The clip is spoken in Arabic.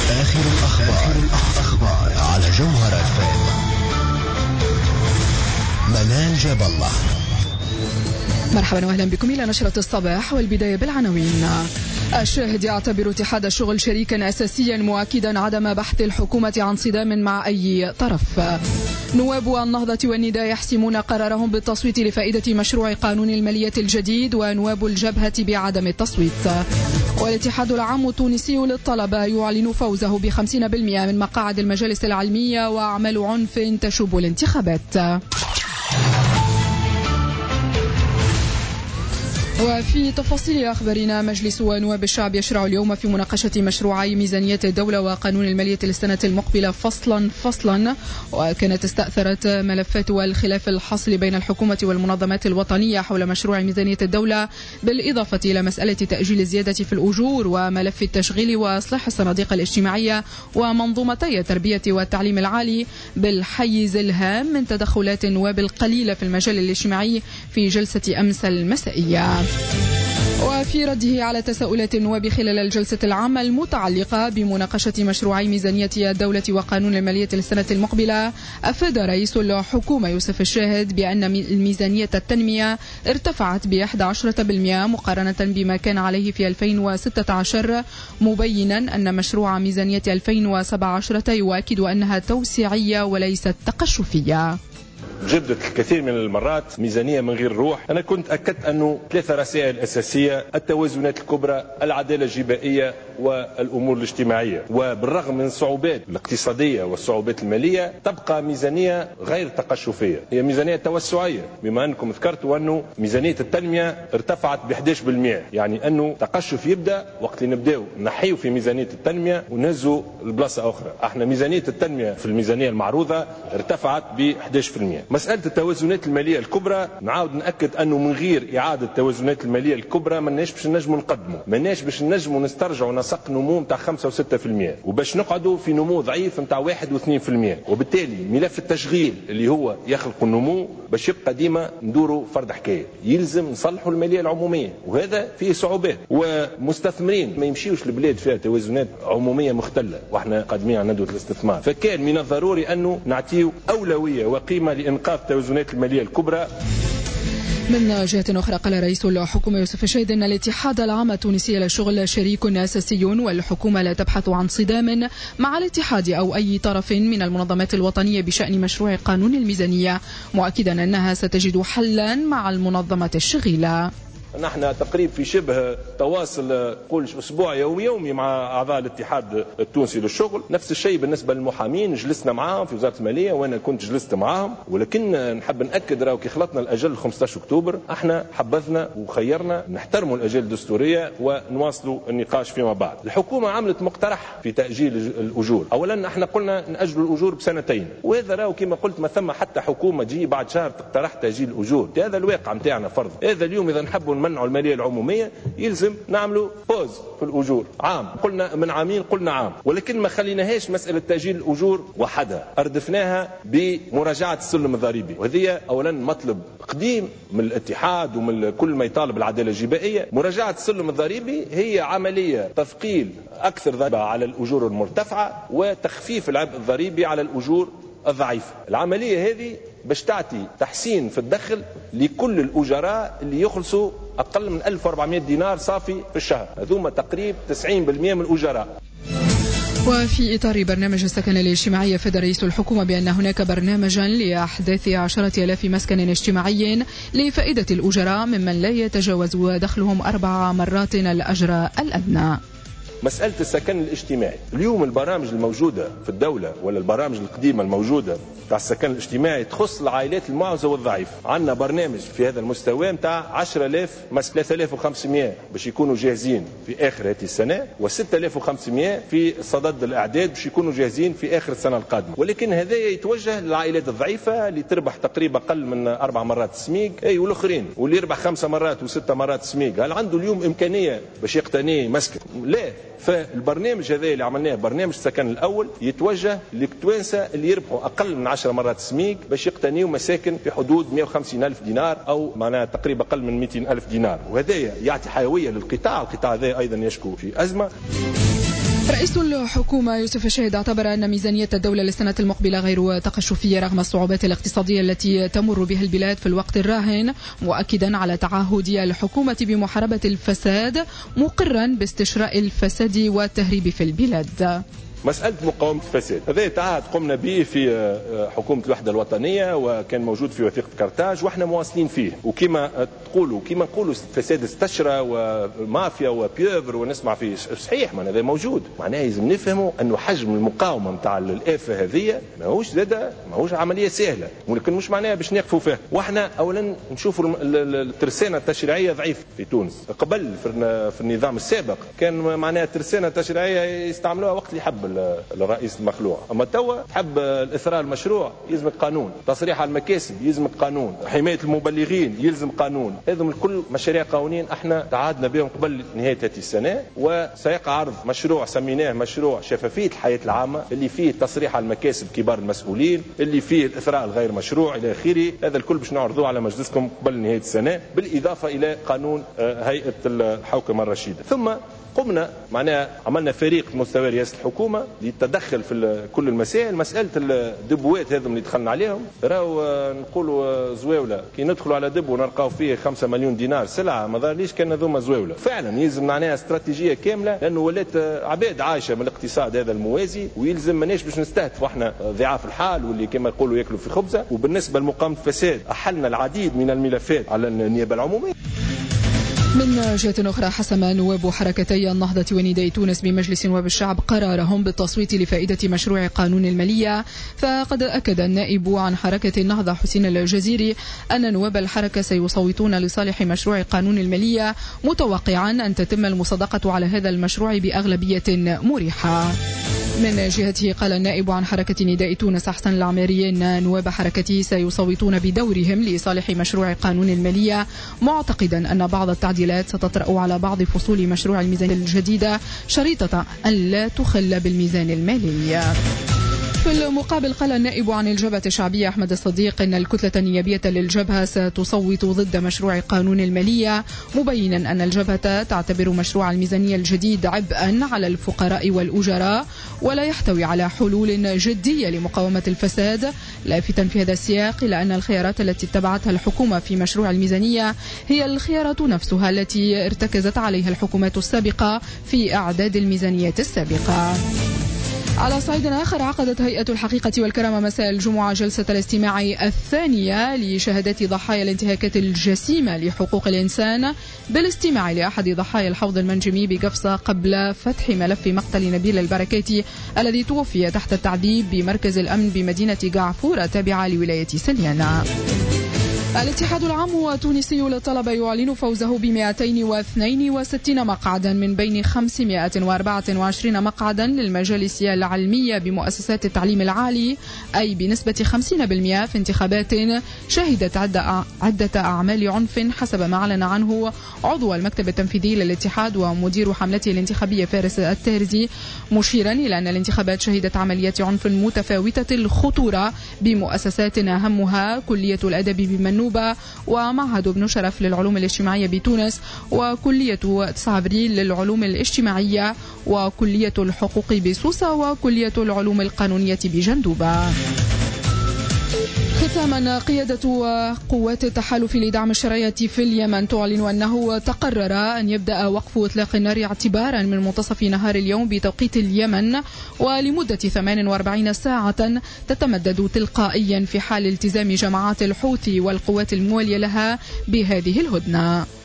آخر الأخبار على جوهرة FM. منال جاب الله. مرحبا واهلا بكم الى نشرة الصباح، والبداية بالعناوين. الشاهد يعتبر اتحاد الشغل شريكا اساسيا، مؤكدا عدم بحث الحكومة عن صدام مع اي طرف. نواب النهضة والنداء يحسمون قرارهم بالتصويت لفائدة مشروع قانون المالية الجديد، ونواب الجبهة بعدم التصويت. والاتحاد العام التونسي للطلبة يعلن فوزه ب50% من مقاعد المجالس العلمية، وأعمال عنف تشوب الانتخابات. وفي تفاصيل أخبارنا، مجلس ونواب الشعب يشرع اليوم في مناقشة مشروعي ميزانية الدولة وقانون المالية للسنة المقبلة فصلا. وكانت استأثرت ملفات والخلاف الحاصل بين الحكومة والمنظمات الوطنية حول مشروع ميزانية الدولة، بالإضافة إلى مسألة تأجيل الزيادة في الأجور وملف التشغيل وإصلاح الصناديق الاجتماعية ومنظومتي التربية والتعليم العالي، بالحيز الهام من تدخلات النواب القليلة في المجال الاجتماعي في جلسة أمس المسائية. وفي رده على تساؤلات النواب خلال الجلسة العامة المتعلقة بمناقشة مشروعي ميزانية الدولة وقانون المالية للسنة المقبلة، أفاد رئيس الحكومة يوسف الشاهد بأن الميزانية التنمية ارتفعت ب11% مقارنة بما كان عليه في 2016، مبينا أن مشروع ميزانية 2017 يؤكد أنها توسيعية وليست تقشفية. جدت الكثير من المرات ميزانية من غير روح. أنا كنت أكدت أنه 3 رسائل أساسية: التوازنات الكبرى، العدالة الجبائية، والأمور الاجتماعية. وبالرغم من الصعوبات الاقتصادية والصعوبات المالية، تبقى ميزانية غير تقشفية، هي ميزانية توسعية، بما أنكم ذكرتوا أنه ميزانية التنمية ارتفعت ب11%، يعني أنه تقشف يبدأ وقت اللي نبدأوا نحيوا في ميزانية التنمية ونهزوا البلاصة أخرى. احنا ميزانية التنمية في الميزانية المعروضة ارتفعت ب11%. مسألة التوازنات المالية الكبرى نعاود نأكد أنه من غير إعادة التوازنات المالية الكبرى مناش باش نجموا نقدموا، مناش باش نجموا نسترجعوا نسق نمو متاع 5 و6%، وباش نقعدوا في نمو ضعيف متاع 1 و2%. وبالتالي ملف التشغيل اللي هو يخلق النمو باش يبقى ديما ندوروا فرد حكاية، يلزم نصلحوا المالية العمومية، وهذا فيه صعوبات. ومستثمرين ما يمشيوش لبلاد فيها توازنات عمومية مختلة، واحنا قادمين على ندوة الاستثمار، فكان من الضروري أنه نعطيه أولوية وقيمة لإنقاذ التوازنات المالية الكبرى. من جهة أخرى، قال رئيس الحكومة يوسف الشاهد أن الاتحاد العام التونسي للشغل شريك أساسي، والحكومة لا تبحث عن صدام مع الاتحاد أو أي طرف من المنظمات الوطنية بشأن مشروع قانون الميزانية، مؤكدا أنها ستجد حلا مع المنظمة الشغيلة. نحن تقريبا في شبه تواصل قولش أسبوع يومي مع أعضاء الاتحاد التونسي للشغل. نفس الشيء بالنسبة للمحامين، جلسنا معهم في وزارة المالية وأنا كنت جلست معهم، ولكن نحب نأكد راهو كي خلطنا الأجل 15 أكتوبر احنا حبذنا وخيرنا نحترموا الأجل الدستورية ونواصلوا النقاش فيما بعد. الحكومة عملت مقترح في تأجيل الأجور. أولا احنا قلنا نأجل الأجور ب2 وهذا راهو كما قلت ما ثم حتى حكومة تجي بعد شهر تقترح تأجيل الأجور، هذا الواقع متاعنا فرض. هذا اليوم إذا نحبوا منعوا المالية العمومية يلزم نعملوا بوز في الأجور عام، قلنا من عامين قلنا عام، ولكن ما خليناهاش مسألة تأجيل الأجور وحدها، أردفناها بمراجعة السلم الضريبي، وهذه أولا مطلب قديم من الاتحاد ومن كل ما يطالب العدالة الجبائية. مراجعة السلم الضريبي هي عملية تثقيل أكثر ضريبة على الأجور المرتفعة وتخفيف العبء الضريبي على الأجور الضعيفة. العملية هذه باش تعطي تحسين في الدخل لكل الأجراء اللي يخلصوا أقل من 1400 دينار صافي في الشهر، هذوما تقريب 90% من الأجراء. وفي إطار برنامج السكن الاجتماعي، أفاد رئيس الحكومة بأن هناك برنامجا لإحداث 10,000 مسكن اجتماعي لفائدة الأجراء ممن لا يتجاوز دخلهم 4 مرات الأجر الأدنى. مسألة السكن الاجتماعي اليوم، البرامج الموجودة في الدولة ولا البرامج القديمة الموجودة تاع السكن الاجتماعي تخص العائلات المعوزة والضعيفة. عندنا برنامج في هذا المستوى متاع 10,000 3500 باش يكونوا جاهزين في آخر هذه السنة، و6500 في صدد الإعداد باش يكونوا جاهزين في آخر السنة القادمة. ولكن هذا يتوجه للعائلات الضعيفة اللي تربح تقريبا أقل من 4 مرات السميق، والآخرين واللي يربح 5 مرات و6 مرات السميق. هل عنده اليوم إمكانية باش يقتني مسكن؟ لا. فالبرنامج هذا اللي عملناه برنامج السكن الأول يتوجه للتوانسة اللي يربحوا أقل من 10 مرات السميق باش يقتنيوا مساكن في حدود 150,000 دينار أو معناها تقريبا أقل من 200,000 دينار، وهذا يعطي حيوية للقطاع. القطاع هذا أيضا يشكو في أزمة. رئيس الحكومة يوسف الشاهد اعتبر أن ميزانية الدولة للسنة المقبلة غير تقشفية رغم الصعوبات الاقتصادية التي تمر بها البلاد في الوقت الراهن، مؤكدا على تعهد الحكومة بمحاربة الفساد، مقرا باستشراء الفساد والتهريب في البلاد. مسألة مقاومة الفساد هذا تعهد قمنا به في حكومة الوحدة الوطنية، وكان موجود في وثيقة كارتاج وإحنا مواصلين فيه. وكما نقولوا الفساد استشرى ومافيا وبيوفر ونسمع فيه صحيح، من هذا موجود. معناه لازم نفهموا أنه حجم المقاومة متاع الآفة هذه ماهوش عملية سهلة، ولكن مش معناها باش نقفوا فيها. وإحنا أولا نشوفوا الترسانة التشريعية ضعيفة في تونس. قبل في النظام السابق كان معناها الترسانة التشريعية يستعملوها وقت اللي يحب الرئيس المخلوع، اما توا تحب الاثراء المشروع يلزمك قانون، تصريح على المكاسب يلزمك قانون، حمايه المبلغين يلزم قانون. هذم الكل مشاريع قانونين احنا تعهدنا بهم قبل نهايه هذه السنه. وسيقع عرض مشروع سميناه مشروع شفافيه الحياه العامه، اللي فيه تصريح على المكاسب كبار المسؤولين، اللي فيه الاثراء الغير مشروع الى اخره. هذا الكل باش نعرضوه على مجلسكم قبل نهايه السنه، بالاضافه الى قانون هيئه الحوكمه الرشيده. ثم قمنا معناها عملنا فريق مستوى رئاسة الحكومة للتدخل في كل المسائل. مسألة الدبوات هذم اللي دخلنا عليهم راهو نقولوا زواولة، كي ندخلوا على دب ونلقاو فيه 5 مليون دينار سلعة ما ظهرليش كان هذوما زواولة. فعلا يلزم معناها استراتيجية كاملة، لأنه ولات عباد عايشة من الاقتصاد هذا الموازي، ويلزم ماناش باش نستهدفوا احنا ضعاف الحال واللي كما يقولوا ياكلوا في خبزة. وبالنسبة لمقاومة الفساد أحلنا العديد من الملفات على النيابة العمومية. من جهة أخرى، حسم نواب حركتي النهضة ونداء تونس بمجلس نواب الشعب قرارهم بالتصويت لفائدة مشروع قانون المالية. فقد أكد النائب عن حركة النهضة حسين الجزيري أن نواب الحركة سيصوتون لصالح مشروع قانون المالية، متوقعا أن تتم المصادقة على هذا المشروع بأغلبية مريحة. من جهته قال النائب عن حركة نداء تونس أحسن العماري أن نواب حركته سيصوتون بدورهم لصالح مشروع قانون المالية، معتقدا أن بعض التعديلات ستطرأ على بعض فصول مشروع الميزانية الجديدة شريطة أن لا تخل بالميزان المالي. في المقابل قال النائب عن الجبهة الشعبية أحمد الصديق أن الكتلة النيابية للجبهة ستصوت ضد مشروع قانون المالية، مبينا أن الجبهة تعتبر مشروع الميزانية الجديد عبئا على الفقراء والأجراء ولا يحتوي على حلول جدية لمقاومة الفساد، لافتا في هذا السياق إلى أن الخيارات التي اتبعتها الحكومة في مشروع الميزانية هي الخيارات نفسها التي ارتكزت عليها الحكومات السابقة في أعداد الميزانيات السابقة. على صعيد آخر، عقدت هيئة الحقيقة والكرامة مساء الجمعة جلسة الاستماع الثانية لشهادات ضحايا الانتهاكات الجسيمة لحقوق الإنسان بالاستماع لأحد ضحايا الحوض المنجمي بقفصة قبل فتح ملف مقتل نبيل البركاتي الذي توفي تحت التعذيب بمركز الأمن بمدينة قعفورة تابعة لولاية سليانة. الاتحاد العام التونسي للطلبة يعلن فوزه ب 262 مقعدا من بين 524 مقعدا للمجالس العلمية بمؤسسات التعليم العالي، أي بنسبة 50% في انتخابات شهدت عدة أعمال عنف حسب ما أعلن عنه عضو المكتب التنفيذي للاتحاد ومدير حملته الانتخابية فارس التارزي، مشيرا إلى أن الانتخابات شهدت عمليات عنف متفاوتة الخطورة بمؤسسات أهمها كلية الأدب بمنوبة ومعهد ابن شرف للعلوم الاجتماعية بتونس وكلية 9 أبريل للعلوم الاجتماعية وكلية الحقوق بسوسة وكلية العلوم القانونية بجندوبة. ختاما، قيادة قوات التحالف لدعم الشرعية في اليمن تعلن أنه تقرر أن يبدأ وقف إطلاق النار اعتبارا من منتصف نهار اليوم بتوقيت اليمن ولمدة 48 ساعة تتمدد تلقائيا في حال التزام جماعات الحوثي والقوات الموالية لها بهذه الهدنة.